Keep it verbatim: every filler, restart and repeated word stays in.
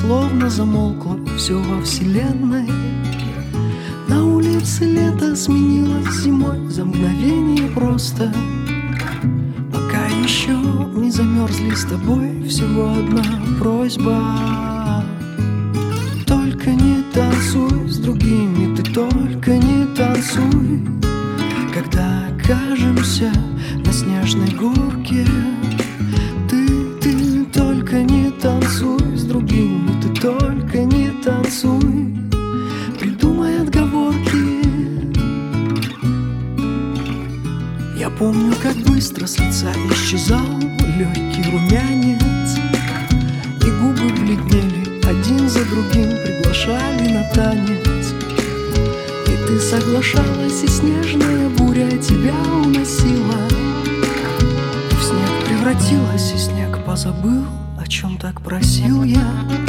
словно замолкло все во вселенной. На улице лето сменилось зимой за мгновение просто. Пока еще не замерзли с тобой, всего одна просьба: только не танцуй с другими, ты только не танцуй. Когда окажемся на снежной горке, ты, ты только не танцуй с другими, ты только не танцуй. Придумай отговорки. Я помню, как быстро с лица исчезал легкий румянец, и губы бледнели, один за другим приглашали на танец. И ты соглашалась, и снежная буря тебя уносила. В снег превратилась, и снег позабыл, о чем так просил я.